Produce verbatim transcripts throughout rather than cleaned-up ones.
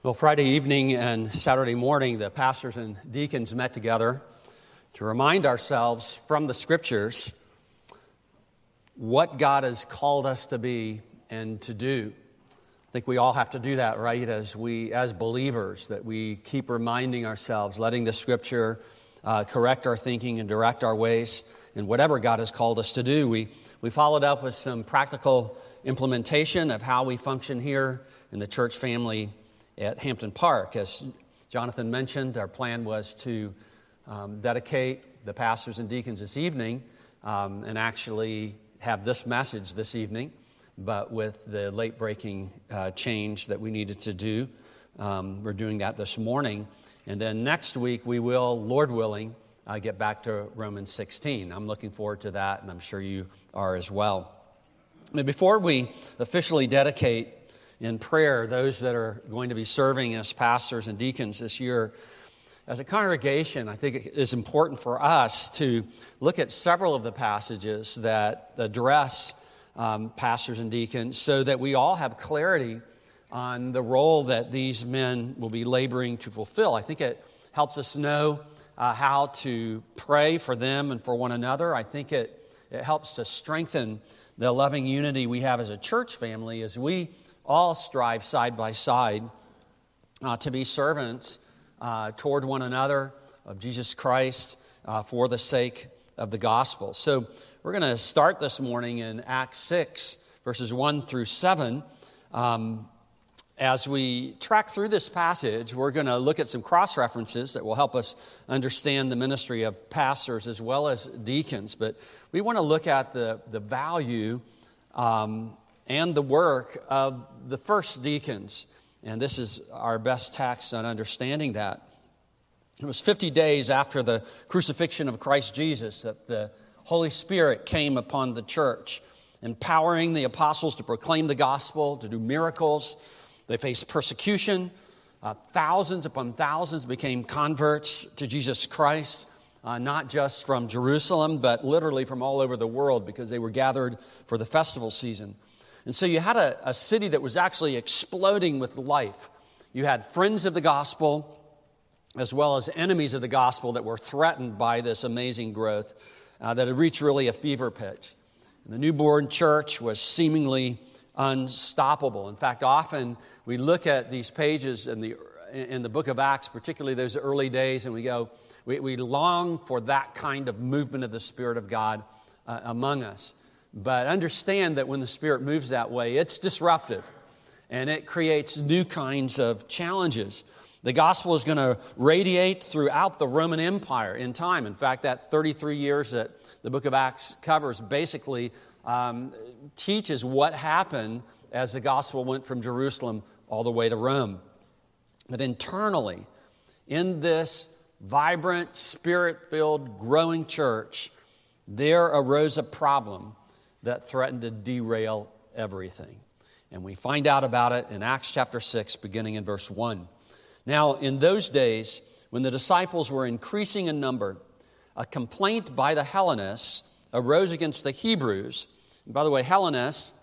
Well, Friday evening and Saturday morning, the pastors and deacons met together to remind ourselves from the Scriptures what God has called us to be and to do. I think we all have to do that, right, as we, as believers, that we keep reminding ourselves, letting the Scripture uh, correct our thinking and direct our ways in whatever God has called us to do. We, we followed up with some practical implementation of how we function here in the church family at Hampton Park. As Jonathan mentioned, our plan was to um, dedicate the pastors and deacons this evening um, and actually have this message this evening, but with the late-breaking uh, change that we needed to do, um, we're doing that this morning. And then next week, we will, Lord willing, uh, get back to Romans sixteen. I'm looking forward to that, and I'm sure you are as well. But before we officially dedicate in prayer those that are going to be serving as pastors and deacons this year, as a congregation, I think it is important for us to look at several of the passages that address um, pastors and deacons so that we all have clarity on the role that these men will be laboring to fulfill. I think it helps us know uh, how to pray for them and for one another. I think it, it helps to strengthen the loving unity we have as a church family as we all strive side by side uh, to be servants uh, toward one another of Jesus Christ uh, for the sake of the gospel. So we're going to start this morning in Acts six, verses one through seven. Um, as we track through this passage, we're going to look at some cross-references that will help us understand the ministry of pastors as well as deacons. But we want to look at the, the value um and the work of the first deacons. And this is our best text on understanding that. It was fifty days after the crucifixion of Christ Jesus that the Holy Spirit came upon the church, empowering the apostles to proclaim the gospel, to do miracles. They faced persecution. Uh, thousands upon thousands became converts to Jesus Christ, uh, not just from Jerusalem, but literally from all over the world because they were gathered for the festival season. And so you had a, a city that was actually exploding with life. You had friends of the gospel as well as enemies of the gospel that were threatened by this amazing growth uh, that had reached really a fever pitch. And the newborn church was seemingly unstoppable. In fact, often we look at these pages in the in the book of Acts, particularly those early days, and we go, we, we long for that kind of movement of the Spirit of God uh, among us. But understand that when the Spirit moves that way, it's disruptive, and it creates new kinds of challenges. The gospel is going to radiate throughout the Roman Empire in time. In fact, that thirty-three years that the book of Acts covers basically um, teaches what happened as the gospel went from Jerusalem all the way to Rome. But internally, in this vibrant, Spirit-filled, growing church, there arose a problem that threatened to derail everything. And we find out about it in Acts chapter six, beginning in verse one. Now, in those days, when the disciples were increasing in number, a complaint by the Hellenists arose against the Hebrews. And by the way, Hellenists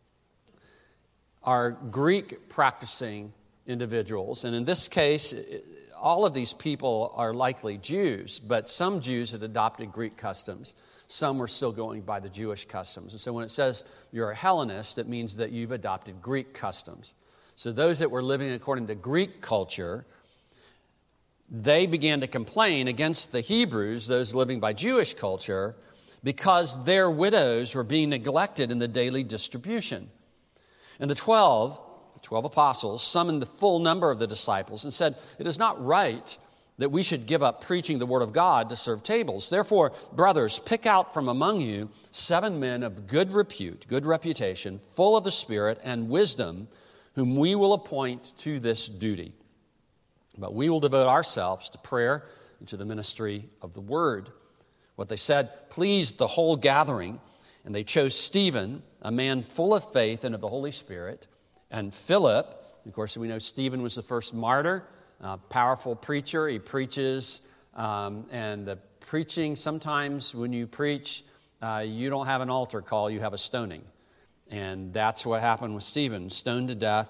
are Greek-practicing individuals. And in this case, all of these people are likely Jews, but some Jews had adopted Greek customs. Some were still going by the Jewish customs. And so when it says you're a Hellenist, it means that you've adopted Greek customs. So those that were living according to Greek culture, they began to complain against the Hebrews, those living by Jewish culture, because their widows were being neglected in the daily distribution. And the twelve, the twelve apostles, summoned the full number of the disciples and said, "It is not right that we should give up preaching the word of God to serve tables. Therefore, brothers, pick out from among you seven men of good repute, good reputation, full of the Spirit and wisdom, whom we will appoint to this duty. But we will devote ourselves to prayer and to the ministry of the word." What they said pleased the whole gathering, and they chose Stephen, a man full of faith and of the Holy Spirit, and Philip. Of course, we know Stephen was the first martyr. Uh, powerful preacher. He preaches, um, and the preaching, sometimes when you preach, uh, you don't have an altar call, you have a stoning. And that's what happened with Stephen, stoned to death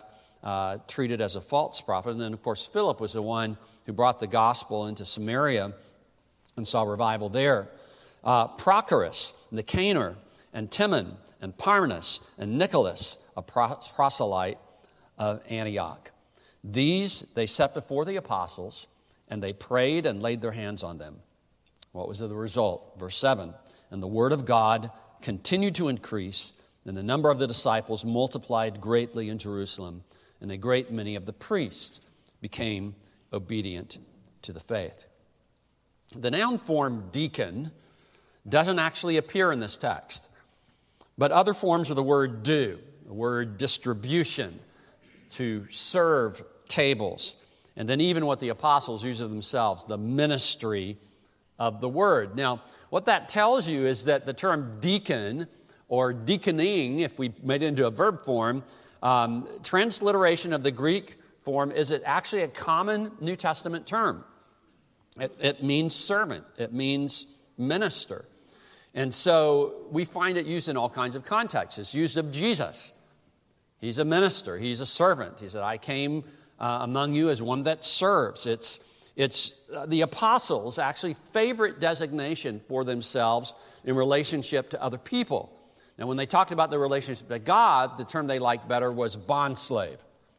uh, treated as a false prophet. And then, of course, Philip was the one who brought the gospel into Samaria and saw revival there. Uh, Prochorus, Nicanor, and Timon, and Parmenas, and Nicholas, a proselyte of Antioch. These they set before the apostles, and they prayed and laid their hands on them. What was the result? Verse seven, and the word of God continued to increase, and the number of the disciples multiplied greatly in Jerusalem, and a great many of the priests became obedient to the faith. The noun form deacon doesn't actually appear in this text, but other forms of the word do. The word distribution, to serve tables, and then even what the apostles use of themselves, the ministry of the word. Now, what that tells you is that the term deacon or deaconing, if we made it into a verb form, um, transliteration of the Greek form, is it actually a common New Testament term. It, it means servant. It means minister. And so we find it used in all kinds of contexts. It's used of Jesus. He's a minister. He's a servant. He said, I came uh, among you as one that serves. It's, it's uh, the apostles' actually favorite designation for themselves in relationship to other people. Now, when they talked about their relationship to God, the term they liked better was bondslave.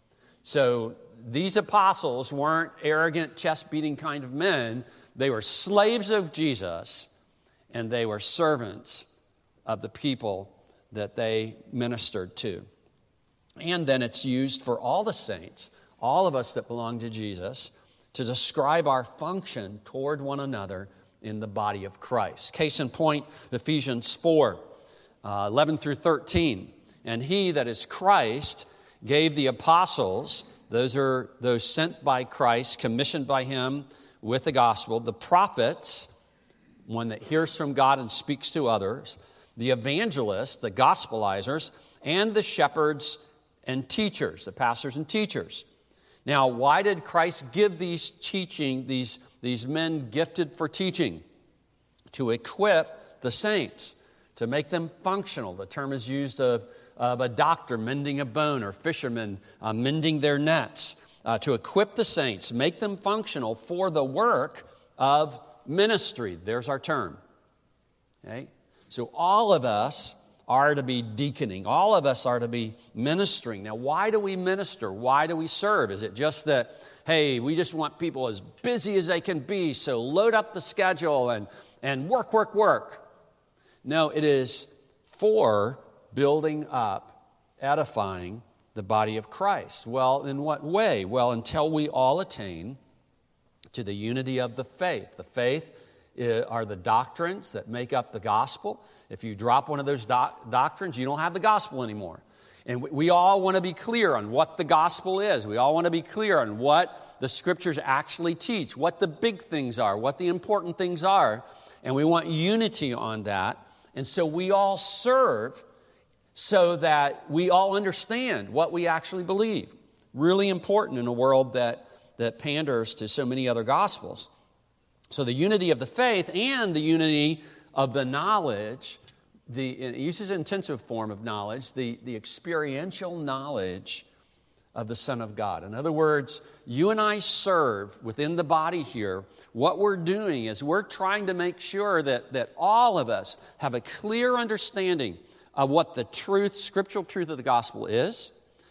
So these apostles weren't arrogant, chest-beating kind of men. They were slaves of Jesus, and they were servants of the people that they ministered to. And then it's used for all the saints, all of us that belong to Jesus, to describe our function toward one another in the body of Christ. Case in point, Ephesians four, uh, eleven through thirteen. And he, that is Christ, gave the apostles, those are those sent by Christ, commissioned by him with the gospel, the prophets, one that hears from God and speaks to others, the evangelists, the gospelizers, and the shepherds and teachers, the pastors and teachers. Now, why did Christ give these teaching, these, these men gifted for teaching? To equip the saints, to make them functional. The term is used of, of a doctor mending a bone, or fishermen uh, mending their nets, uh, to equip the saints, make them functional for the work of ministry. There's our term. Okay? So all of us are to be deaconing. All of us are to be ministering. Now, why do we minister? Why do we serve? Is it just that, hey, we just want people as busy as they can be, so load up the schedule and, and work, work, work? No, it is for building up, edifying the body of Christ. Well, in what way? Well, until we all attain to the unity of the faith. The faith are the doctrines that make up the gospel. If you drop one of those doc- doctrines, you don't have the gospel anymore. And we, we all want to be clear on what the gospel is. We all want to be clear on what the scriptures actually teach, what the big things are, what the important things are. And we want unity on that. And so we all serve so that we all understand what we actually believe. Really important in a world that, that panders to so many other gospels. So the unity of the faith and the unity of the knowledge, the, it uses an intensive form of knowledge, the, the experiential knowledge of the Son of God. In other words, you and I serve within the body here. What we're doing is we're trying to make sure that, that all of us have a clear understanding of what the truth, scriptural truth of the gospel is,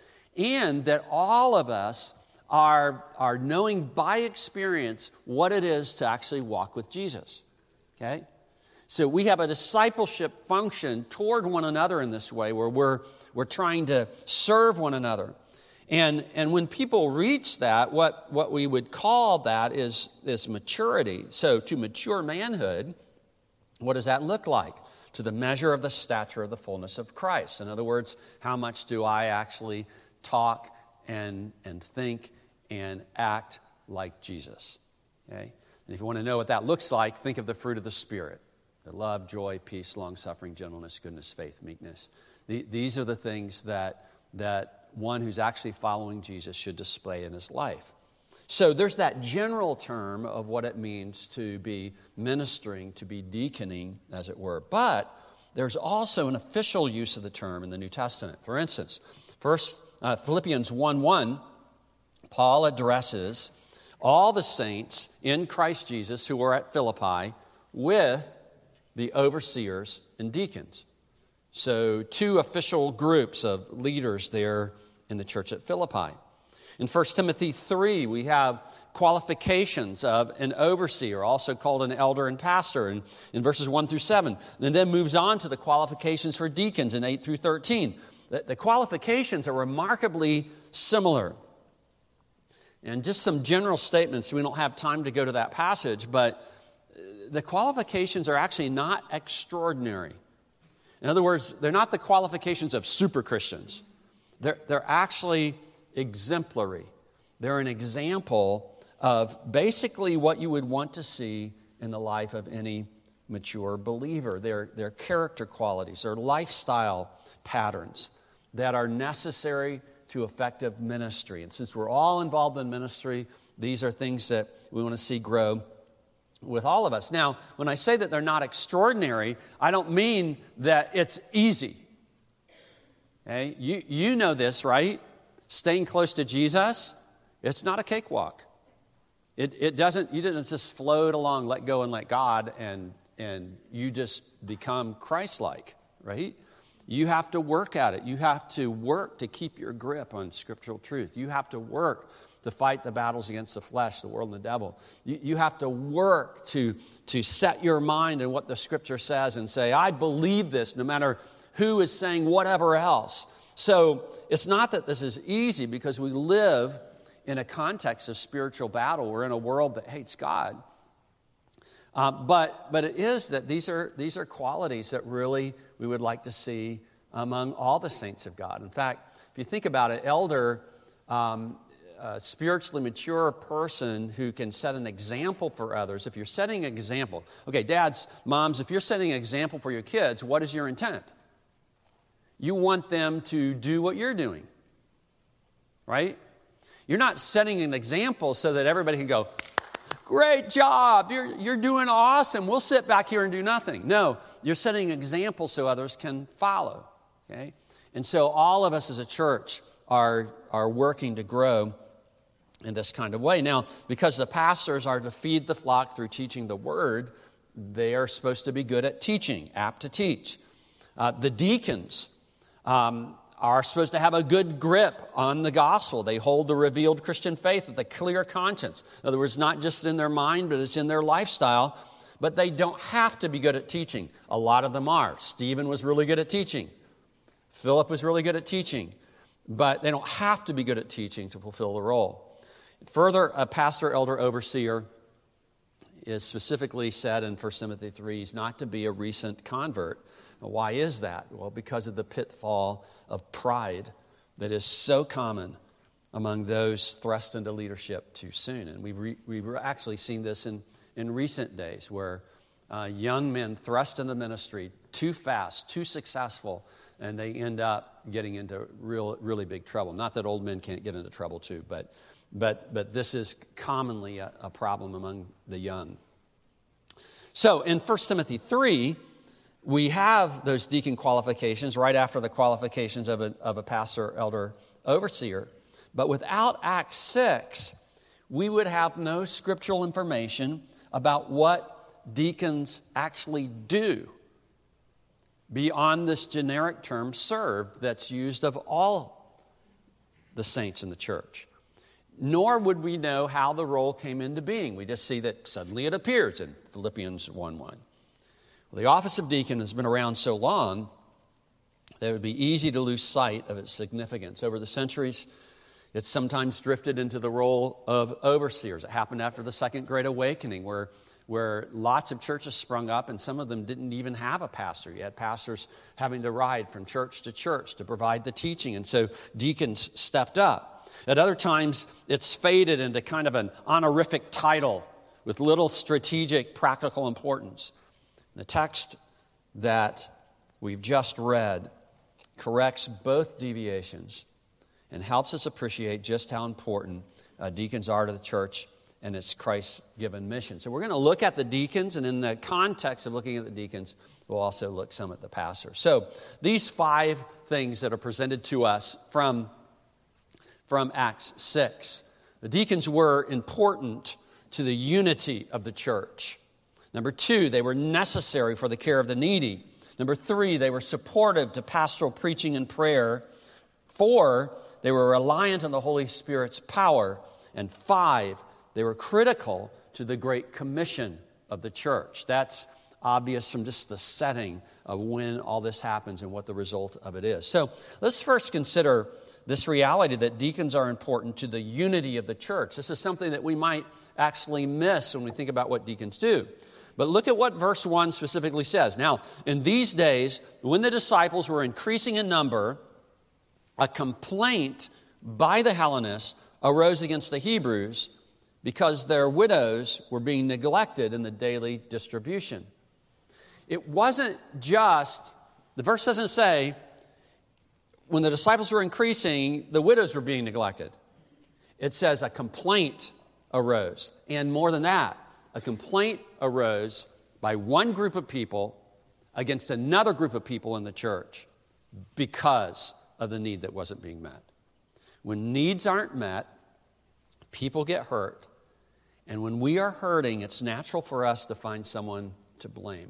and that all of us Are, are knowing by experience what it is to actually walk with Jesus. Okay? So we have a discipleship function toward one another in this way, where we're, we're trying to serve one another. And, and when people reach that, what, what we would call that is, is maturity. So to mature manhood, what does that look like? To the measure of the stature of the fullness of Christ. In other words, how much do I actually talk and, and think and act like Jesus? Okay? And if you want to know what that looks like, think of the fruit of the Spirit. The love, joy, peace, long-suffering, gentleness, goodness, faith, meekness. The, these are the things that, that one who's actually following Jesus should display in his life. So there's that general term of what it means to be ministering, to be deaconing, as it were. But there's also an official use of the term in the New Testament. For instance, First uh, Philippians one one, Paul addresses all the saints in Christ Jesus who were at Philippi with the overseers and deacons. So two official groups of leaders there in the church at Philippi. In First Timothy three, we have qualifications of an overseer, also called an elder and pastor, in, in verses one through seven. And then moves on to the qualifications for deacons in eight through thirteen. The, the qualifications are remarkably similar. And just some general statements, we don't have time to go to that passage, but the qualifications are actually not extraordinary. In other words, they're not the qualifications of super Christians. They're, they're actually exemplary. They're an example of basically what you would want to see in the life of any mature believer. They're, they're character qualities, they're lifestyle patterns that are necessary to effective ministry. And since we're all involved in ministry, these are things that we want to see grow with all of us. Now, when I say that they're not extraordinary, I don't mean that it's easy. Okay? You, you know this, right? Staying close to Jesus, it's not a cakewalk. It, it doesn't, you didn't just float along, let go and let God, and, and you just become Christ-like, right? You have to work at it. You have to work to keep your grip on scriptural truth. You have to work to fight the battles against the flesh, the world, and the devil. You, you have to work to, to set your mind in what the Scripture says and say, I believe this, no matter who is saying whatever else. So it's not that this is easy, because we live in a context of spiritual battle. We're in a world that hates God. Uh, but but it is that these are these are qualities that really we would like to see among all the saints of God. In fact, if you think about it, elder, um, a spiritually mature person who can set an example for others. If you're setting an example, okay, dads, moms, if you're setting an example for your kids, what is your intent? You want them to do what you're doing, right? You're not setting an example so that everybody can go, great job, you're, you're doing awesome, we'll sit back here and do nothing. No, you're setting an example so others can follow, okay? And so all of us as a church are, are working to grow in this kind of way. Now, because the pastors are to feed the flock through teaching the word, they are supposed to be good at teaching, apt to teach. Uh, the deacons um, are supposed to have a good grip on the gospel. They hold the revealed Christian faith with a clear conscience. In other words, not just in their mind, but it's in their lifestyle. But they don't have to be good at teaching. A lot of them are. Stephen was really good at teaching. Philip was really good at teaching. But they don't have to be good at teaching to fulfill the role. Further, a pastor, elder, overseer is specifically said in First Timothy three, he's not to be a recent convert. Why is that? Well, because of the pitfall of pride that is so common among those thrust into leadership too soon. And we've, re- we've actually seen this in, in recent days where uh, young men thrust into ministry too fast, too successful, and they end up getting into real, really big trouble. Not that old men can't get into trouble too, but but but this is commonly a, a problem among the young. So in First Timothy three, we have those deacon qualifications right after the qualifications of a, of a pastor, elder, overseer. But without Acts six, we would have no scriptural information about what deacons actually do beyond this generic term serve that's used of all the saints in the church. Nor would we know how the role came into being. We just see that suddenly it appears in Philippians one one. Well, the office of deacon has been around so long that it would be easy to lose sight of its significance. Over the centuries, it's sometimes drifted into the role of overseers. It happened after the Second Great Awakening, where, where lots of churches sprung up, and some of them didn't even have a pastor. You had pastors having to ride from church to church to provide the teaching, and so deacons stepped up. At other times, it's faded into kind of an honorific title with little strategic, practical importance. The text that we've just read corrects both deviations and helps us appreciate just how important uh, deacons are to the church and its Christ-given mission. So we're going to look at the deacons, and in the context of looking at the deacons, we'll also look some at the pastors. So these five things that are presented to us from from Acts six. The deacons were important to the unity of the church. Number two, they were necessary for the care of the needy. Number three, they were supportive to pastoral preaching and prayer. Four, they were reliant on the Holy Spirit's power. And five, they were critical to the Great Commission of the church. That's obvious from just the setting of when all this happens and what the result of it is. So let's first consider this reality that deacons are important to the unity of the church. This is something that we might actually miss when we think about what deacons do. But look at what verse one specifically says. Now, in these days, when the disciples were increasing in number, a complaint by the Hellenists arose against the Hebrews because their widows were being neglected in the daily distribution. It wasn't just, the verse doesn't say, when the disciples were increasing, the widows were being neglected. It says a complaint arose. And more than that, a complaint arose by one group of people against another group of people in the church because of the need that wasn't being met. When needs aren't met, people get hurt. And when we are hurting, it's natural for us to find someone to blame.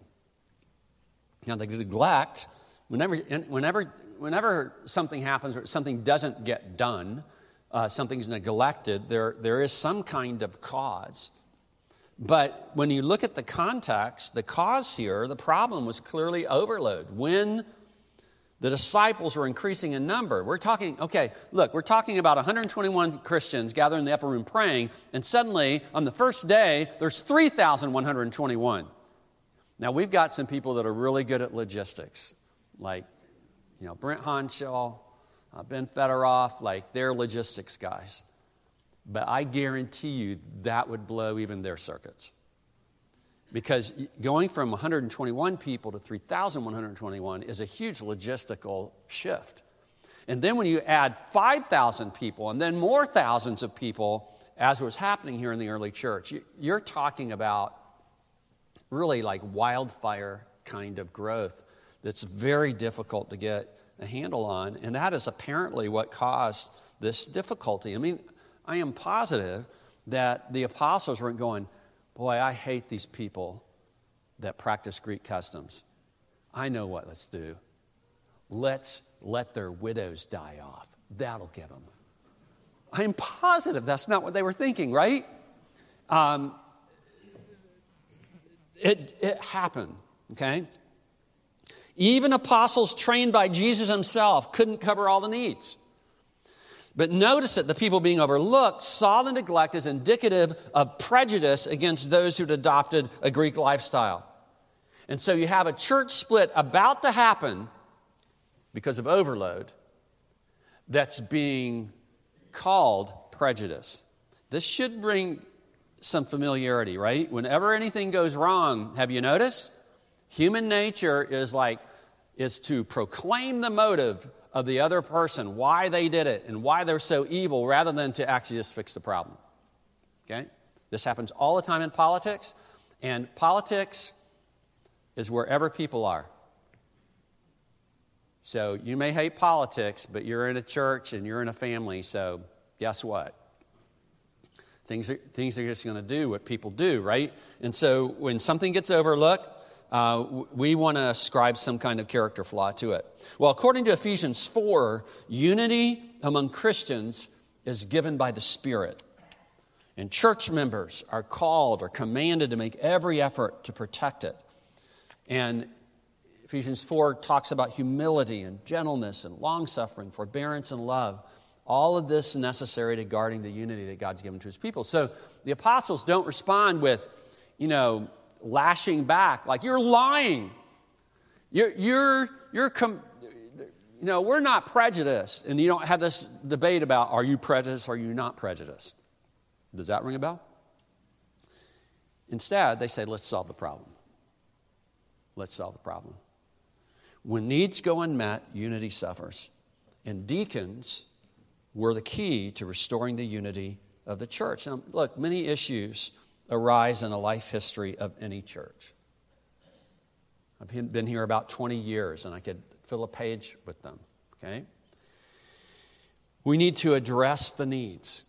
Now, the neglect, whenever, whenever, whenever something happens or something doesn't get done, uh, something's neglected, there, there is some kind of cause. But when you look at the context, the cause here, the problem was clearly overload. When the disciples were increasing in number, we're talking, okay, look, we're talking about one hundred twenty-one Christians gathered in the upper room praying, and suddenly, on the first day, there's three thousand one hundred twenty-one. Now, we've got some people that are really good at logistics, like, you know, Brent Honshaw, uh, Ben Federoff, like, they're logistics guys. But I guarantee you that would blow even their circuits. Because going from one hundred twenty-one people to three thousand one hundred twenty-one is a huge logistical shift. And then when you add five thousand people and then more thousands of people, as was happening here in the early church, you're talking about really like wildfire kind of growth that's very difficult to get a handle on. And that is apparently what caused this difficulty. I mean, I am positive that the apostles weren't going, boy, I hate these people that practice Greek customs. I know what let's do. Let's let their widows die off. That'll get them. I'm positive that's not what they were thinking, right? Um, it, it happened, okay? Even apostles trained by Jesus himself couldn't cover all the needs. But notice that the people being overlooked saw the neglect as indicative of prejudice against those who'd adopted a Greek lifestyle. And so you have a church split about to happen because of overload that's being called prejudice. This should bring some familiarity, right? Whenever anything goes wrong, have you noticed? Human nature is like, is to proclaim the motive of the other person, why they did it and why they're so evil, rather than to actually just fix the problem. Okay? This happens all the time in politics, and politics is wherever people are. So you may hate politics, but you're in a church and you're in a family, so guess what? Things are, things are just going to do what people do, right? And so when something gets overlooked, Uh, we want to ascribe some kind of character flaw to it. Well, according to Ephesians four, unity among Christians is given by the Spirit. And church members are called or commanded to make every effort to protect it. And Ephesians four talks about humility and gentleness and long-suffering, forbearance and love. All of this necessary to guarding the unity that God's given to his people. So the apostles don't respond with, you know, lashing back, like you're lying. You're, you're, you're, com- you know, we're not prejudiced. And you don't have this debate about, are you prejudiced or are you not prejudiced? Does that ring a bell? Instead, they say, let's solve the problem. Let's solve the problem. When needs go unmet, unity suffers. And deacons were the key to restoring the unity of the church. Now, look, many issues arise in a life history of any church. I've been here about twenty years, and I could fill a page with them, okay? We need to address the needs.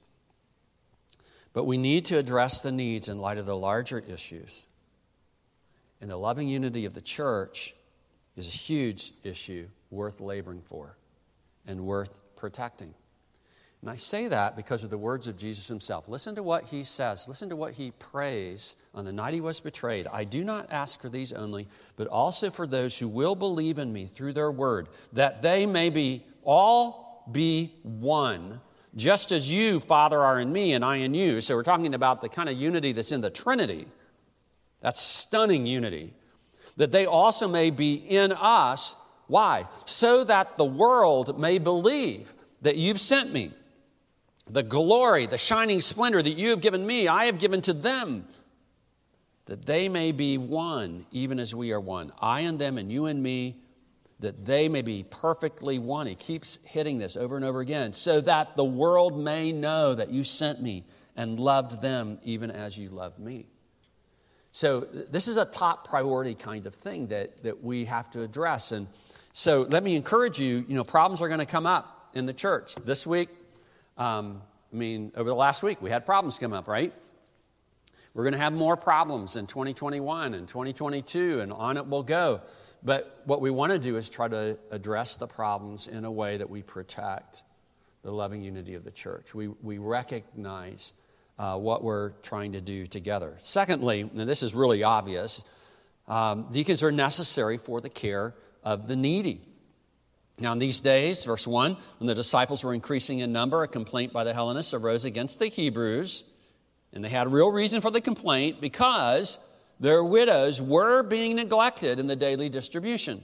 But we need to address the needs in light of the larger issues. And the loving unity of the church is a huge issue worth laboring for and worth protecting. And I say that because of the words of Jesus himself. Listen to what he says. Listen to what he prays on the night he was betrayed. I do not ask for these only, but also for those who will believe in me through their word, that they may be all be one, just as you, Father, are in me and I in you. So we're talking about the kind of unity that's in the Trinity. That's stunning unity. That they also may be in us. Why? So that the world may believe that you've sent me. The glory, the shining splendor that you have given me, I have given to them. That they may be one, even as we are one. I and them and you and me, that they may be perfectly one. He keeps hitting this over and over again. So that the world may know that you sent me and loved them even as you loved me. So this is a top priority kind of thing that, that we have to address. And so let me encourage you, you know, problems are going to come up in the church. This week, um, I mean, over the last week, we had problems come up, right? We're going to have more problems in twenty twenty-one and twenty twenty-two, and on it we'll go. But what we want to do is try to address the problems in a way that we protect the loving unity of the church. We, we recognize Uh, what we're trying to do together. Secondly, and this is really obvious, um, deacons are necessary for the care of the needy. Now in these days, verse one, when the disciples were increasing in number, a complaint by the Hellenists arose against the Hebrews, and they had real reason for the complaint because their widows were being neglected in the daily distribution.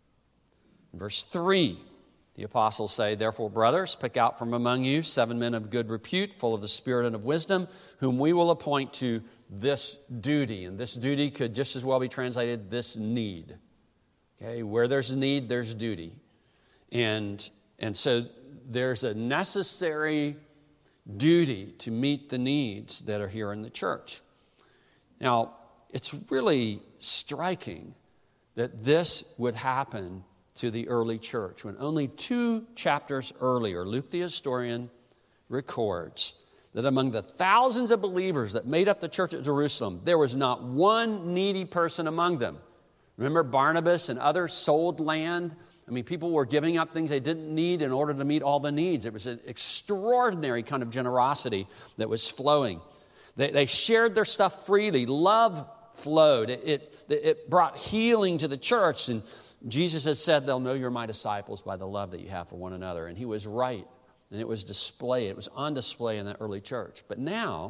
In verse three, the apostles say, therefore, brothers, pick out from among you seven men of good repute, full of the Spirit and of wisdom, whom we will appoint to this duty. And this duty could just as well be translated, this need. Okay, where there's a need, there's duty. And, and so there's a necessary duty to meet the needs that are here in the church. Now, it's really striking that this would happen to the early church, when only two chapters earlier, Luke the historian records that among the thousands of believers that made up the church at Jerusalem, there was not one needy person among them. Remember Barnabas and others sold land? I mean, people were giving up things they didn't need in order to meet all the needs. It was an extraordinary kind of generosity that was flowing. They, they shared their stuff freely. Love flowed. It, it, it brought healing to the church, and Jesus has said, they'll know you're my disciples by the love that you have for one another. And he was right. And it was displayed. It was on display in that early church. But now,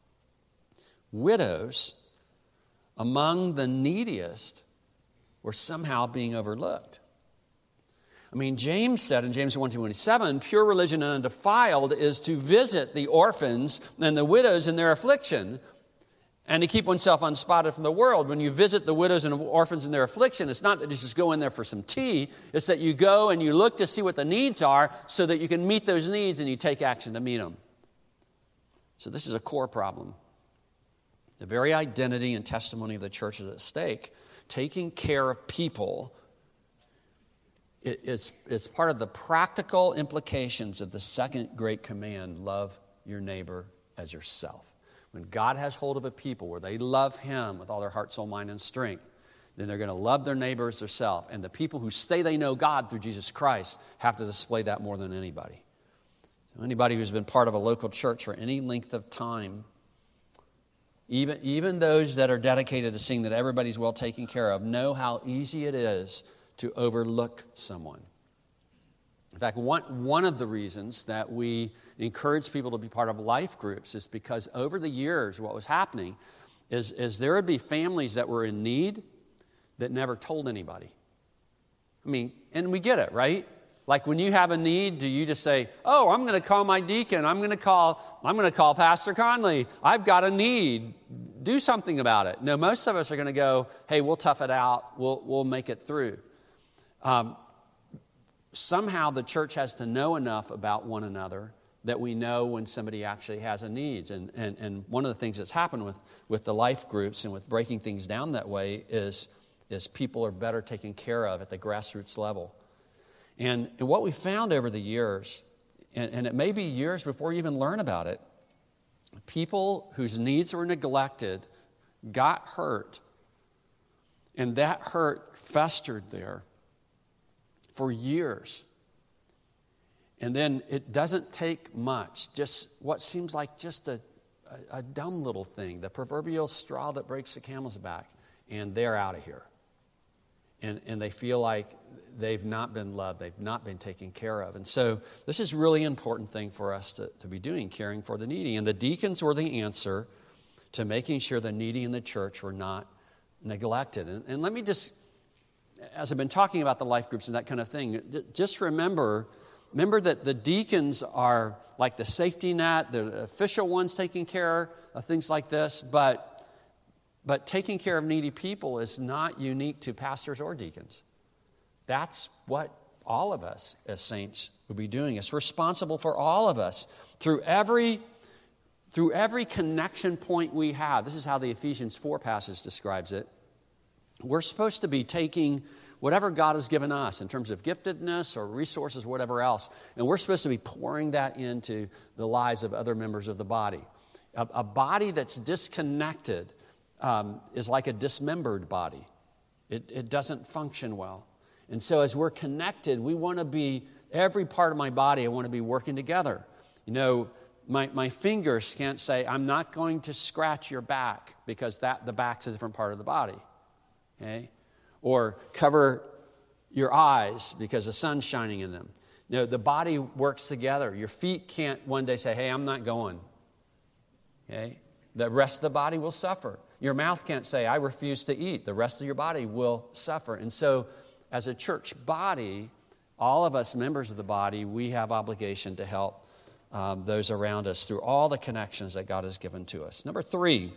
widows among the neediest were somehow being overlooked. I mean, James said in James one twenty-seven, pure religion and undefiled is to visit the orphans and the widows in their affliction, and to keep oneself unspotted from the world. When you visit the widows and orphans in their affliction, it's not that you just go in there for some tea. It's that you go and you look to see what the needs are so that you can meet those needs and you take action to meet them. So this is a core problem. The very identity and testimony of the church is at stake. Taking care of people is, is part of the practical implications of the second great command, love your neighbor as yourself. When God has hold of a people where they love him with all their heart, soul, mind, and strength, then they're going to love their neighbor as themselves. And the people who say they know God through Jesus Christ have to display that more than anybody. Anybody who's been part of a local church for any length of time, even, even those that are dedicated to seeing that everybody's well taken care of, know how easy it is to overlook someone. In fact, one, one of the reasons that we encourage people to be part of life groups is because over the years what was happening is, is there would be families that were in need that never told anybody. I mean, and we get it, right? Like when you have a need, do you just say, oh, I'm going to call my deacon, I'm going to call, I'm going to call Pastor Conley, I've got a need, do something about it. No, most of us are going to go, hey, we'll tough it out, we'll, we'll make it through. Um, somehow the church has to know enough about one another that we know when somebody actually has a need. And, and, and one of the things that's happened with, with the life groups and with breaking things down that way is, is people are better taken care of at the grassroots level. And, and what we found over the years, and, and it may be years before you even learn about it, people whose needs were neglected got hurt, and that hurt festered there for years. And then it doesn't take much, just what seems like just a, a, a dumb little thing, the proverbial straw that breaks the camel's back, and they're out of here. And, and they feel like they've not been loved, they've not been taken care of. And so this is really important thing for us to, to be doing, caring for the needy. And the deacons were the answer to making sure the needy in the church were not neglected. And, and let me just, as I've been talking about the life groups and that kind of thing, just remember, remember that the deacons are like the safety net, the official ones taking care of things like this, but But taking care of needy people is not unique to pastors or deacons. That's what all of us as saints would be doing. It's responsible for all of us through every, through every connection point we have. This is how the Ephesians four passage describes it. We're supposed to be taking whatever God has given us in terms of giftedness or resources, whatever else, and we're supposed to be pouring that into the lives of other members of the body. A, a body that's disconnected Um, is like a dismembered body. It, it doesn't function well. And so as we're connected, we want to be, every part of my body, I want to be working together. You know, my, my fingers can't say, I'm not going to scratch your back, because that the back's a different part of the body. Okay? Or cover your eyes because the sun's shining in them. You know, the body works together. Your feet can't one day say, hey, I'm not going. Okay? The rest of the body will suffer. Your mouth can't say, I refuse to eat. The rest of your body will suffer. And so, as a church body, all of us members of the body, we have obligation to help um, those around us through all the connections that God has given to us. Number three,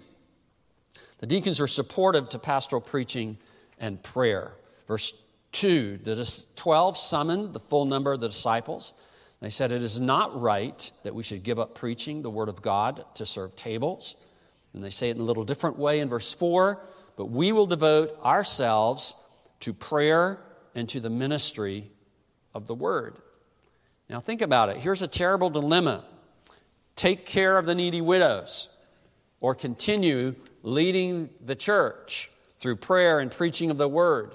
the deacons are supportive to pastoral preaching and prayer. Verse two, the twelve summoned the full number of the disciples. They said, it is not right that we should give up preaching the word of God to serve tables. And they say it in a little different way in verse four, but we will devote ourselves to prayer and to the ministry of the word. Now think about it. Here's a terrible dilemma. Take care of the needy widows, or continue leading the church through prayer and preaching of the word.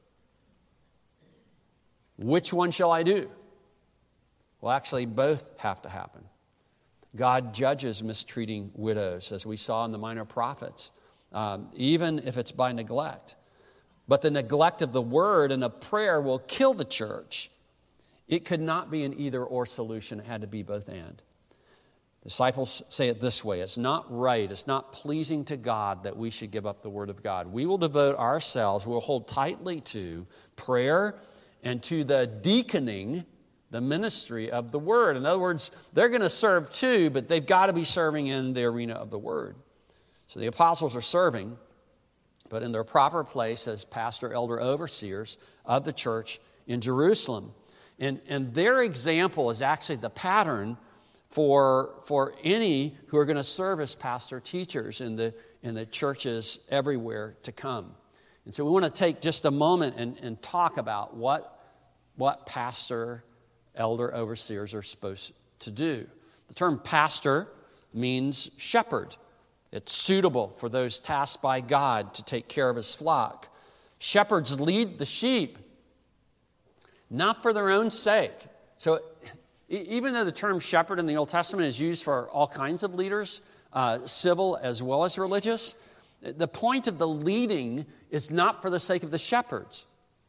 Which one shall I do? Well, actually, both have to happen. God judges mistreating widows, as we saw in the Minor Prophets, um, even if it's by neglect. But the neglect of the word and of prayer will kill the church. It could not be an either-or solution. It had to be both and. Disciples say it this way, it's not right, it's not pleasing to God that we should give up the word of God. We will devote ourselves, we'll hold tightly to prayer and to the deaconing, the ministry of the word. In other words, they're going to serve too, but they've got to be serving in the arena of the word. So the apostles are serving, but in their proper place as pastor, elder, overseers of the church in Jerusalem. And, and their example is actually the pattern for, for any who are going to serve as pastor teachers in the, in the churches everywhere to come. And so we want to take just a moment and, and talk about what, what pastor, elder, overseers are supposed to do. The term pastor means shepherd. It's suitable for those tasked by God to take care of his flock. Shepherds lead the sheep, not for their own sake. So even though the term shepherd in the Old Testament is used for all kinds of leaders, uh, civil as well as religious, the point of the leading is not for the sake of the shepherds.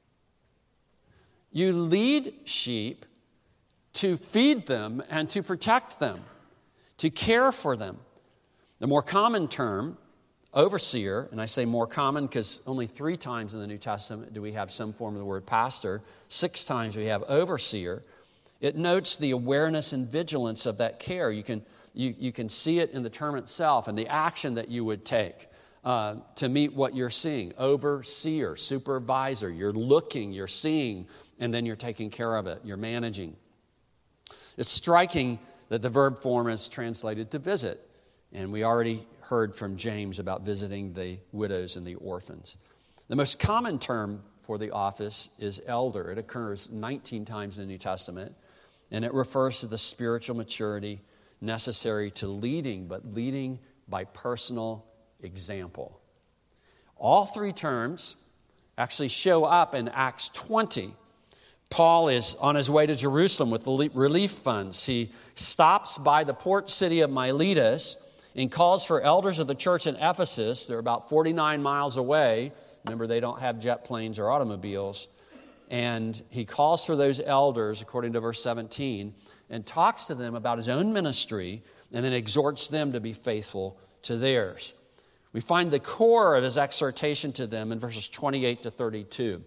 You lead sheep to feed them and to protect them, to care for them. The more common term, overseer, and I say more common because only three times in the New Testament do we have some form of the word pastor. Six times we have overseer. It notes the awareness and vigilance of that care. You can, you, you can see it in the term itself and the action that you would take uh, to meet what you're seeing. Overseer, supervisor, you're looking, you're seeing, and then you're taking care of it. You're managing. It's striking that the verb form is translated to visit. And we already heard from James about visiting the widows and the orphans. The most common term for the office is elder. It occurs nineteen times in the New Testament. And it refers to the spiritual maturity necessary to leading, but leading by personal example. All three terms actually show up in Acts twenty. Paul is on his way to Jerusalem with the relief funds. He stops by the port city of Miletus and calls for elders of the church in Ephesus. They're about forty-nine miles away. Remember, they don't have jet planes or automobiles. And he calls for those elders, according to verse seventeen, and talks to them about his own ministry, and then exhorts them to be faithful to theirs. We find the core of his exhortation to them in verses twenty-eight to thirty-two.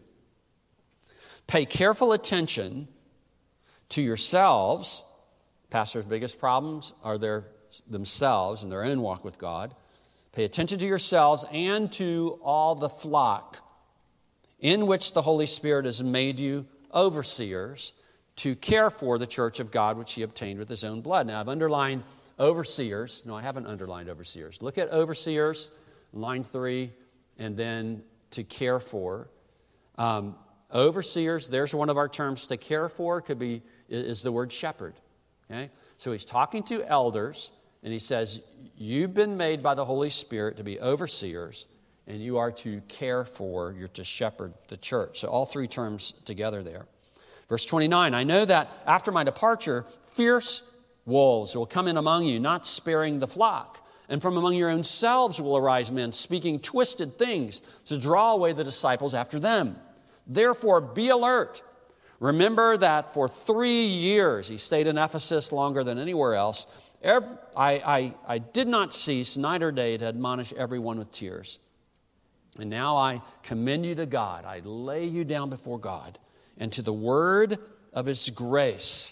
Pay careful attention to yourselves. Pastors' biggest problems are their themselves and their own walk with God. Pay attention to yourselves and to all the flock in which the Holy Spirit has made you overseers to care for the church of God, which he obtained with his own blood. Now, I've underlined overseers. No, I haven't underlined overseers. Look at overseers, line three, and then to care for. Um, overseers, there's one of our terms to care for, could be, is the word shepherd. Okay? So he's talking to elders, and he says, you've been made by the Holy Spirit to be overseers, and you are to care for, you're to shepherd the church. So all three terms together there. Verse twenty-nine, I know that after my departure, fierce wolves will come in among you, not sparing the flock. And from among your own selves will arise men speaking twisted things to draw away the disciples after them. Therefore, be alert. Remember that for three years, he stayed in Ephesus longer than anywhere else. Every, I, I, I did not cease night or day to admonish everyone with tears. And now I commend you to God. I lay you down before God and to the word of his grace.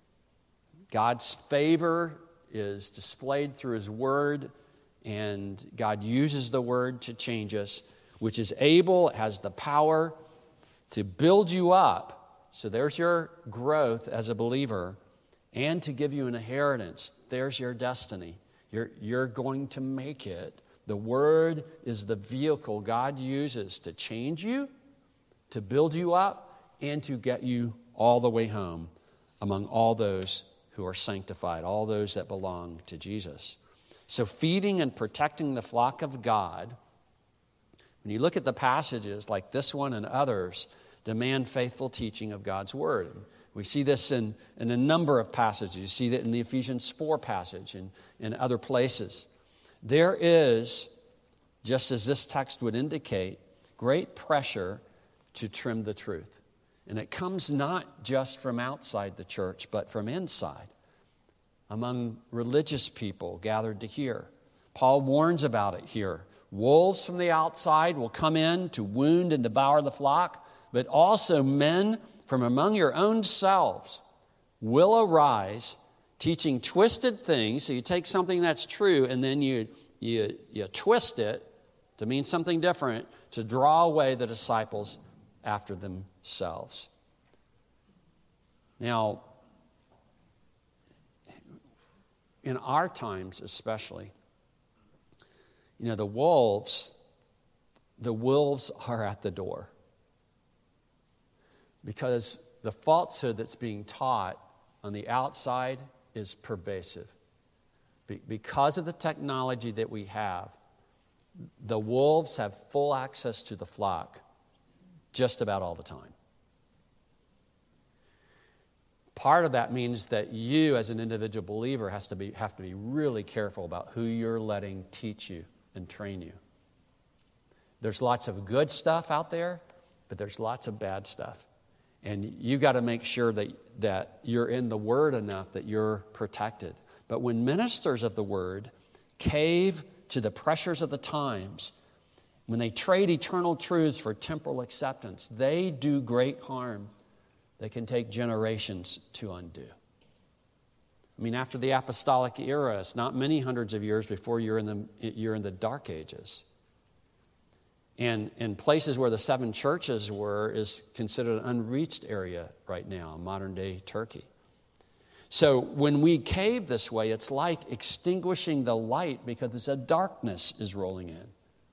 God's favor is displayed through his word, and God uses the word to change us, which is able, has the power to build you up. So there's your growth as a believer, and to give you an inheritance. There's your destiny. You're, you're going to make it. The word is the vehicle God uses to change you, to build you up, and to get you all the way home among all those who are sanctified, all those that belong to Jesus. So feeding and protecting the flock of God, when you look at the passages like this one and others, demand faithful teaching of God's word. We see this in, in a number of passages. You see that in the Ephesians four passage and in other places. There is, just as this text would indicate, great pressure to trim the truth. And it comes not just from outside the church, but from inside, among religious people gathered to hear. Paul warns about it here. Wolves from the outside will come in to wound and devour the flock, but also men from among your own selves will arise teaching twisted things. So you take something that's true and then you, you, you twist it to mean something different, to draw away the disciples after themselves. Now, in our times especially, you know, the wolves, the wolves are at the door. Because the falsehood that's being taught on the outside is pervasive. Be- because of the technology that we have, the wolves have full access to the flock just about all the time. Part of that means that you as an individual believer has to be, have to be really careful about who you're letting teach you and train you. There's lots of good stuff out there, but there's lots of bad stuff. And you got to make sure that, that you're in the Word enough that you're protected. But when ministers of the Word cave to the pressures of the times, when they trade eternal truths for temporal acceptance, they do great harm that can take generations to undo. I mean, after the apostolic era, it's not many hundreds of years before you're in the, you're in the dark ages. And in places where the seven churches were is considered an unreached area right now, modern-day Turkey. So when we cave this way, it's like extinguishing the light because a darkness is rolling in.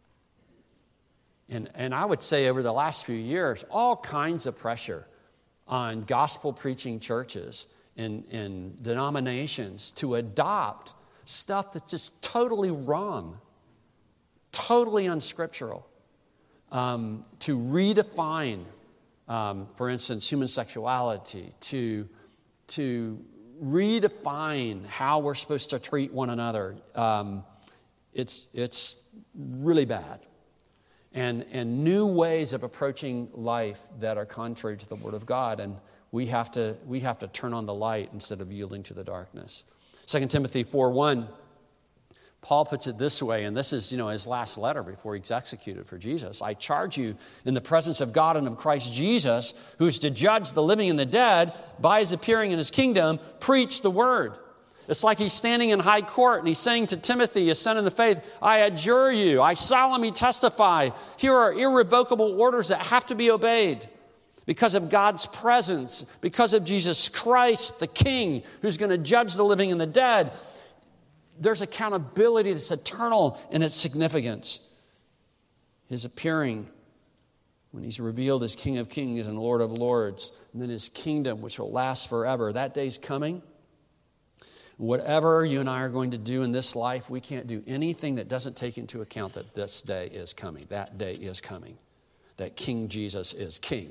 And, and I would say over the last few years, all kinds of pressure on gospel-preaching churches in, in denominations to adopt stuff that's just totally wrong, totally unscriptural, um, to redefine, um, for instance, human sexuality, to, to redefine how we're supposed to treat one another. Um, it's, it's really bad. And, and new ways of approaching life that are contrary to the Word of God. And we have to, we have to turn on the light instead of yielding to the darkness. Second Timothy four one, Paul puts it this way, and this is, you know, his last letter before he's executed for Jesus. I charge you in the presence of God and of Christ Jesus, who is to judge the living and the dead by his appearing in his kingdom, preach the word. It's like he's standing in high court and he's saying to Timothy, his son in the faith, I adjure you, I solemnly testify, here are irrevocable orders that have to be obeyed because of God's presence, because of Jesus Christ, the King, who's going to judge the living and the dead. There's accountability that's eternal in its significance. His appearing, when he's revealed as King of Kings and Lord of Lords, and then his kingdom, which will last forever. That day's coming. Whatever you and I are going to do in this life, we can't do anything that doesn't take into account that this day is coming. That day is coming. That King Jesus is King.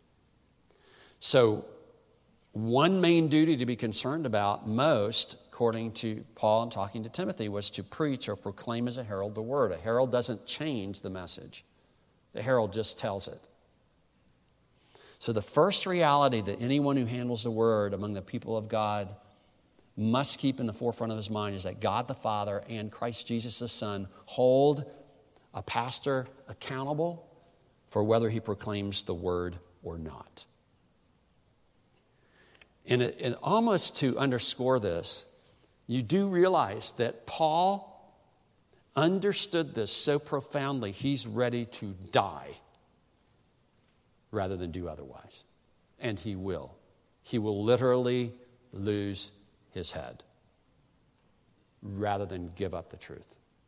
So, one main duty to be concerned about most, according to Paul and talking to Timothy, was to preach or proclaim as a herald the word. A herald doesn't change the message. The herald just tells it. So the first reality that anyone who handles the word among the people of God must keep in the forefront of his mind is that God the Father and Christ Jesus the Son hold a pastor accountable for whether he proclaims the word or not. And, it, and almost to underscore this, you do realize that Paul understood this so profoundly, he's ready to die rather than do otherwise. And he will. He will literally lose his head rather than give up the truth.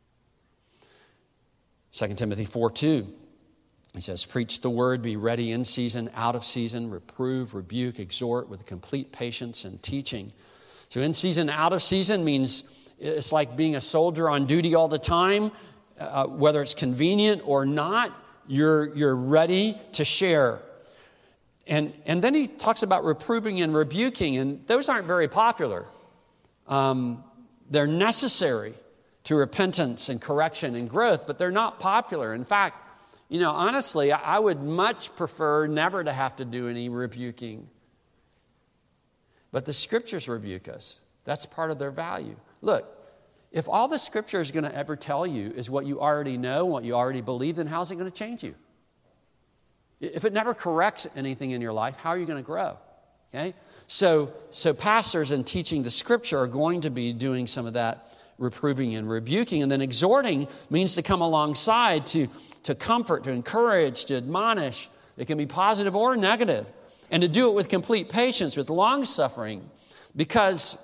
Second Timothy four two, he says, preach the word, be ready in season, out of season, reprove, rebuke, exhort with complete patience and teaching. So in season, out of season means it's like being a soldier on duty all the time. Uh, whether it's convenient or not, you're, you're ready to share. And, and then he talks about reproving and rebuking, and those aren't very popular. Um, they're necessary to repentance and correction and growth, but they're not popular. In fact, you know, honestly, I would much prefer never to have to do any rebuking. But the Scriptures rebuke us. That's part of their value. Look, if all the Scripture is going to ever tell you is what you already know, what you already believe, then how's it going to change you? If it never corrects anything in your life, how are you going to grow? Okay? So, so pastors in teaching the Scripture are going to be doing some of that reproving and rebuking. And then exhorting means to come alongside, to, to comfort, to encourage, to admonish. It can be positive or negative. And to do it with complete patience, with long-suffering. Because,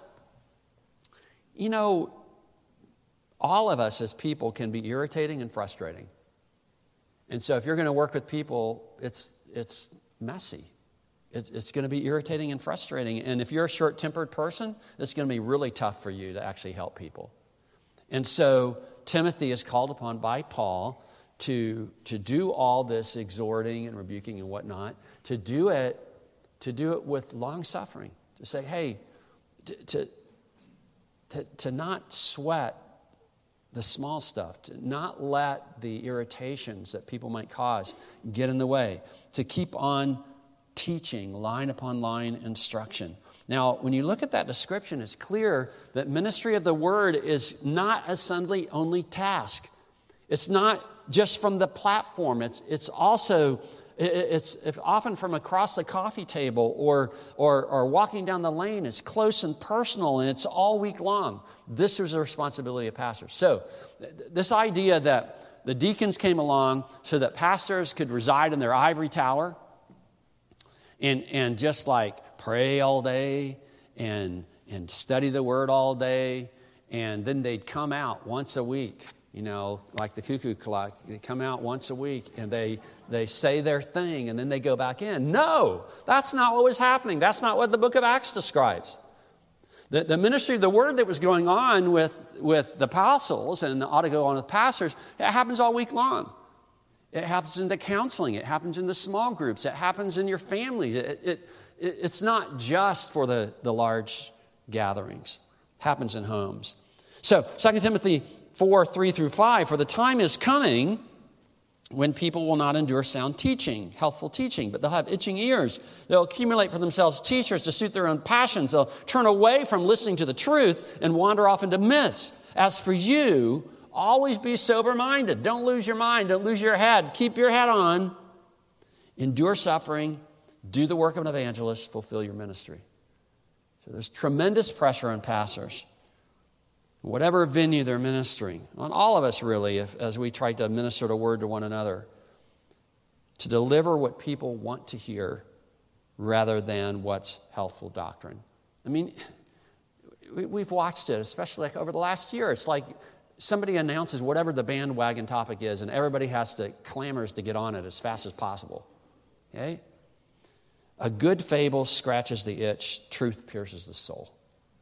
you know, all of us as people can be irritating and frustrating. And so if you're going to work with people, it's it's messy. It's, it's going to be irritating and frustrating. And if you're a short-tempered person, it's going to be really tough for you to actually help people. And so Timothy is called upon by Paul to, to do all this exhorting and rebuking and whatnot, to do it, to do it with long-suffering, to say, hey, to, to, to, to not sweat the small stuff, to not let the irritations that people might cause get in the way, to keep on teaching line upon line instruction. Now, when you look at that description, it's clear that ministry of the word is not a Sunday only task. It's not just from the platform. It's it's also it's often from across the coffee table or or or walking down the lane. It's close and personal, and it's all week long. This is the responsibility of pastors. So, th- this idea that the deacons came along so that pastors could reside in their ivory tower and and just like pray all day and and study the word all day, and then they'd come out once a week you know, like the cuckoo clock. They come out once a week and they they say their thing and then they go back in. No, that's not what was happening. That's not what the book of Acts describes. The, the ministry of the word that was going on with, with the apostles and ought to go on with pastors, it happens all week long. It happens in the counseling. It happens in the small groups. It happens in your family. It, it, it, it's not just for the, the large gatherings. It happens in homes. So, Second Timothy four, three through five, for the time is coming when people will not endure sound teaching, healthful teaching, but they'll have itching ears. They'll accumulate for themselves teachers to suit their own passions. They'll turn away from listening to the truth and wander off into myths. As for you, always be sober-minded. Don't lose your mind. Don't lose your head. Keep your head on. Endure suffering. Do the work of an evangelist. Fulfill your ministry. So there's tremendous pressure on pastors. Whatever venue they're ministering, on all of us really, if, as we try to minister the word to one another, to deliver what people want to hear rather than what's healthful doctrine. I mean, we, we've watched it, especially like over the last year. It's like somebody announces whatever the bandwagon topic is, and everybody has to clamors to get on it as fast as possible. Okay? A good fable scratches the itch. Truth pierces the soul.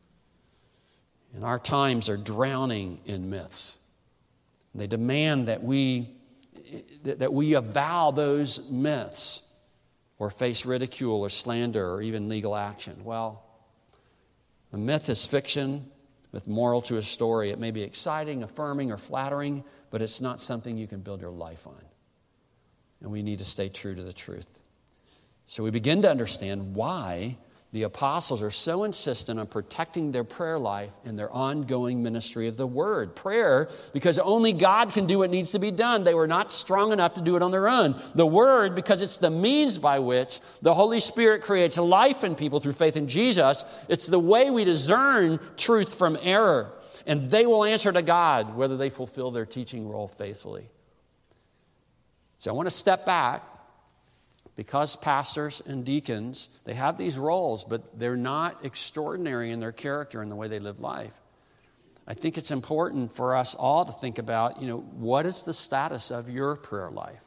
And our times are drowning in myths. They demand that we that we avow those myths or face ridicule or slander or even legal action. Well, a myth is fiction with moral to a story. It may be exciting, affirming, or flattering, but it's not something you can build your life on. And we need to stay true to the truth. So we begin to understand why the apostles are so insistent on protecting their prayer life and their ongoing ministry of the word. Prayer, because only God can do what needs to be done. They were not strong enough to do it on their own. The word, because it's the means by which the Holy Spirit creates life in people through faith in Jesus. It's the way we discern truth from error. And they will answer to God whether they fulfill their teaching role faithfully. So I want to step back. Because pastors and deacons, they have these roles, but they're not extraordinary in their character and the way they live life. I think it's important for us all to think about, you know, what is the status of your prayer life?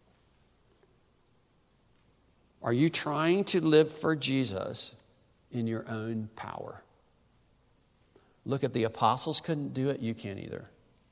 Are you trying to live for Jesus in your own power? Look, if the apostles couldn't do it, you can't either.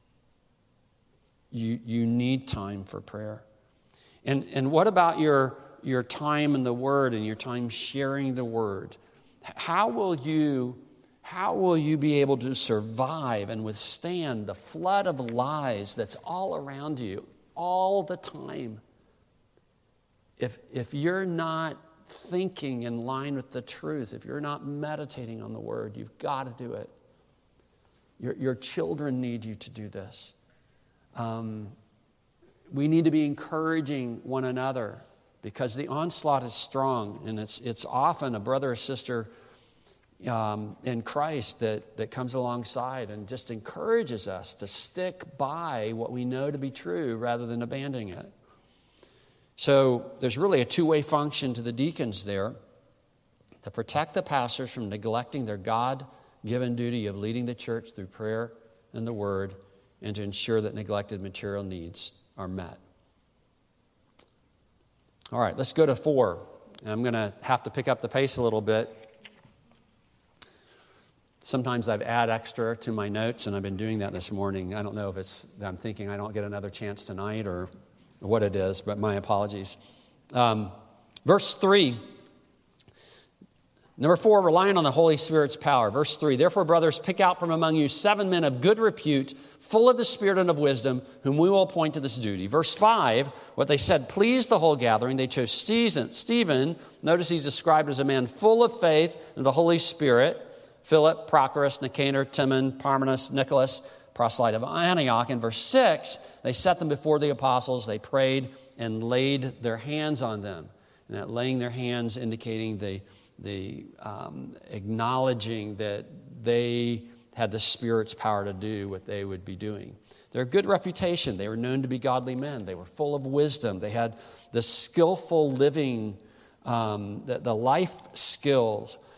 You, you need time for prayer. And, and what about your... your time in the Word and your time sharing the Word? How will you, how will you be able to survive and withstand the flood of lies that's all around you all the time if, if you're not thinking in line with the truth, if you're not meditating on the Word? You've got to do it. Your, your children need you to do this. Um, we need to be encouraging one another, because the onslaught is strong, and it's it's often a brother or sister um, in Christ that, that comes alongside and just encourages us to stick by what we know to be true rather than abandoning it. So there's really a two-way function to the deacons there, to protect the pastors from neglecting their God-given duty of leading the church through prayer and the Word, and to ensure that neglected material needs are met. All right, let's go to four. I'm going to have to pick up the pace a little bit. Sometimes I've add extra to my notes, and I've been doing that this morning. I don't know if it's that I'm thinking I don't get another chance tonight or what it is, but my apologies. Um, verse three. Number four, relying on the Holy Spirit's power. Verse three, therefore, brothers, pick out from among you seven men of good repute, full of the Spirit and of wisdom, whom we will appoint to this duty. Verse five, what they said pleased the whole gathering. They chose Stephen. Stephen, notice he's described as a man full of faith and the Holy Spirit. Philip, Prochorus, Nicanor, Timon, Parmenas, Nicholas, proselyte of Antioch. In verse six, they set them before the apostles. They prayed and laid their hands on them. And that laying their hands indicating the the um, acknowledging that they had the Spirit's power to do what they would be doing. Their good reputation, they were known to be godly men. They were full of wisdom. They had the skillful living, um, the, the life skills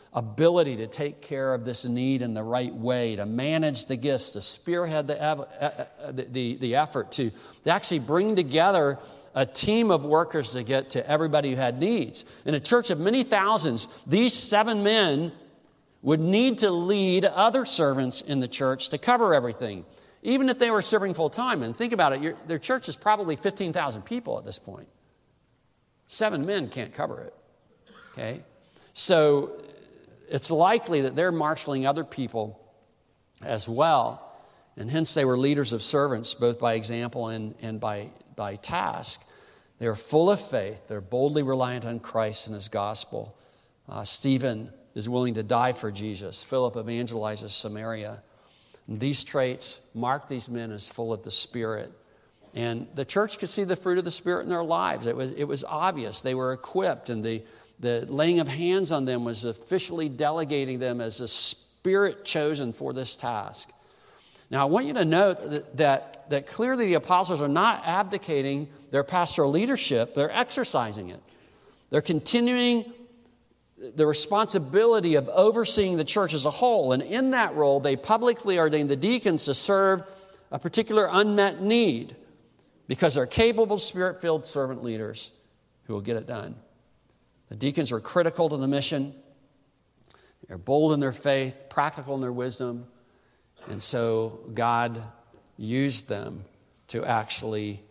ability to take care of this need in the right way, to manage the gifts, to spearhead the, ev- the, the, the effort, to, to actually bring together a team of workers to get to everybody who had needs. In a church of many thousands, these seven men would need to lead other servants in the church to cover everything, even if they were serving full-time. And think about it, your, their church is probably fifteen thousand people at this point. Seven men can't cover it, okay? So it's likely that they're marshaling other people as well, and hence they were leaders of servants, both by example and, and by, by task. They are full of faith. They're boldly reliant on Christ and His gospel. Uh, Stephen is willing to die for Jesus. Philip evangelizes Samaria. And these traits mark these men as full of the Spirit. And the church could see the fruit of the Spirit in their lives. It was, it was obvious. They were equipped, and the, the laying of hands on them was officially delegating them as a Spirit chosen for this task. Now, I want you to note that, that, that clearly the apostles are not abdicating their pastoral leadership. They're exercising it. They're continuing the responsibility of overseeing the church as a whole. And in that role, they publicly ordained the deacons to serve a particular unmet need because they're capable, Spirit-filled servant leaders who will get it done. The deacons are critical to the mission. They're bold in their faith, practical in their wisdom. And so God used them to actually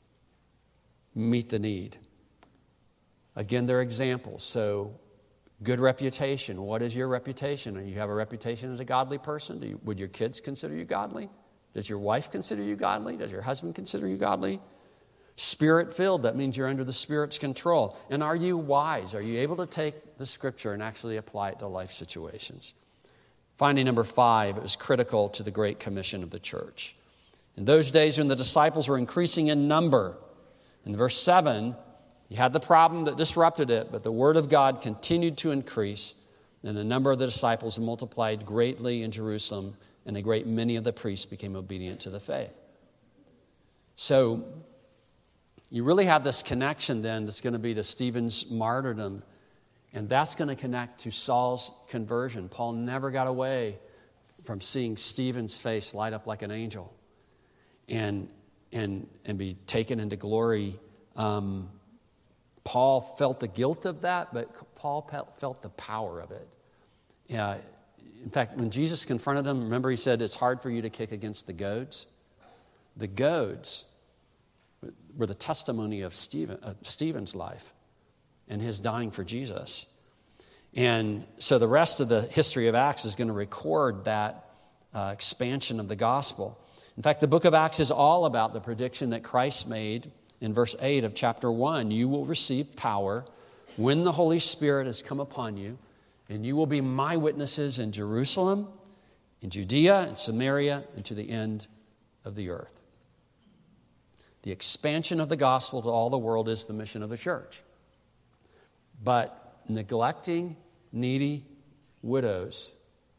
meet the need. Again, they're examples. So, good reputation. What is your reputation? Do you have a reputation as a godly person? Do you, would your kids consider you godly? Does your wife consider you godly? Does your husband consider you godly? Spirit-filled, that means you're under the Spirit's control. And are you wise? Are you able to take the Scripture and actually apply it to life situations? Finally, number five, it was critical to the Great Commission of the church. In those days when the disciples were increasing in number, in verse seven, you had the problem that disrupted it, but the Word of God continued to increase, and the number of the disciples multiplied greatly in Jerusalem, and a great many of the priests became obedient to the faith. So, you really have this connection then that's going to be to Stephen's martyrdom, and that's going to connect to Saul's conversion. Paul never got away from seeing Stephen's face light up like an angel and and and be taken into glory. Um, Paul felt the guilt of that, but Paul felt the power of it. Yeah. In fact, when Jesus confronted him, remember he said, it's hard for you to kick against the goads. The goads were the testimony of Stephen, of Stephen's life and his dying for Jesus. And so the rest of the history of Acts is going to record that uh, expansion of the gospel. In fact, the book of Acts is all about the prediction that Christ made in verse eight of chapter one. You will receive power when the Holy Spirit has come upon you, and you will be my witnesses in Jerusalem, in Judea, and Samaria, and to the end of the earth. The expansion of the gospel to all the world is the mission of the church. But neglecting needy widows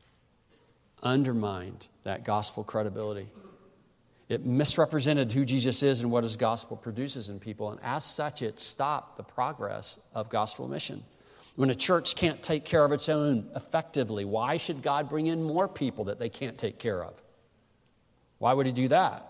undermined that gospel credibility. It misrepresented who Jesus is and what His gospel produces in people, and as such, it stopped the progress of gospel mission. When a church can't take care of its own effectively, why should God bring in more people that they can't take care of? Why would He do that?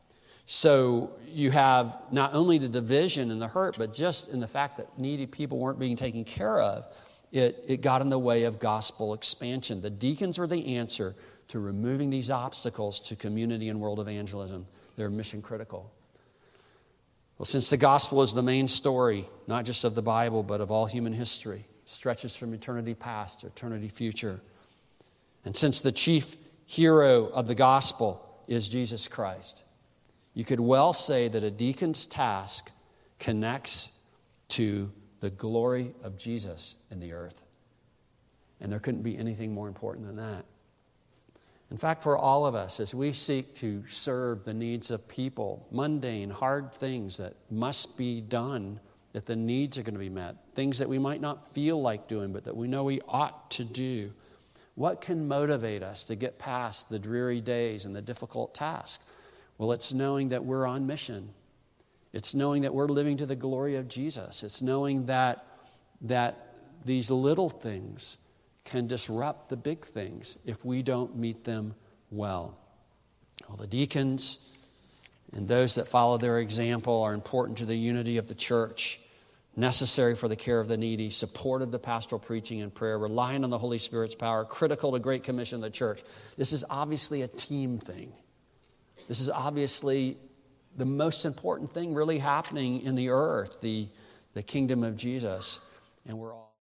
So you have not only the division and the hurt, but just in the fact that needy people weren't being taken care of, it, it got in the way of gospel expansion. The deacons were the answer to removing these obstacles to community and world evangelism. They're mission critical. Well, since the gospel is the main story, not just of the Bible, but of all human history, stretches from eternity past to eternity future, and since the chief hero of the gospel is Jesus Christ, you could well say that a deacon's task connects to the glory of Jesus in the earth. And there couldn't be anything more important than that. In fact, for all of us, as we seek to serve the needs of people, mundane, hard things that must be done, that the needs are going to be met, things that we might not feel like doing, but that we know we ought to do, what can motivate us to get past the dreary days and the difficult tasks? Well, it's knowing that we're on mission. It's knowing that we're living to the glory of Jesus. It's knowing that, that these little things can disrupt the big things if we don't meet them well. Well, the deacons and those that follow their example are important to the unity of the church, necessary for the care of the needy, supportive to pastoral preaching and prayer, relying on the Holy Spirit's power, critical to Great Commission of the church. This is obviously a team thing. This is obviously the most important thing really happening in the earth, the, the kingdom of Jesus. And we're all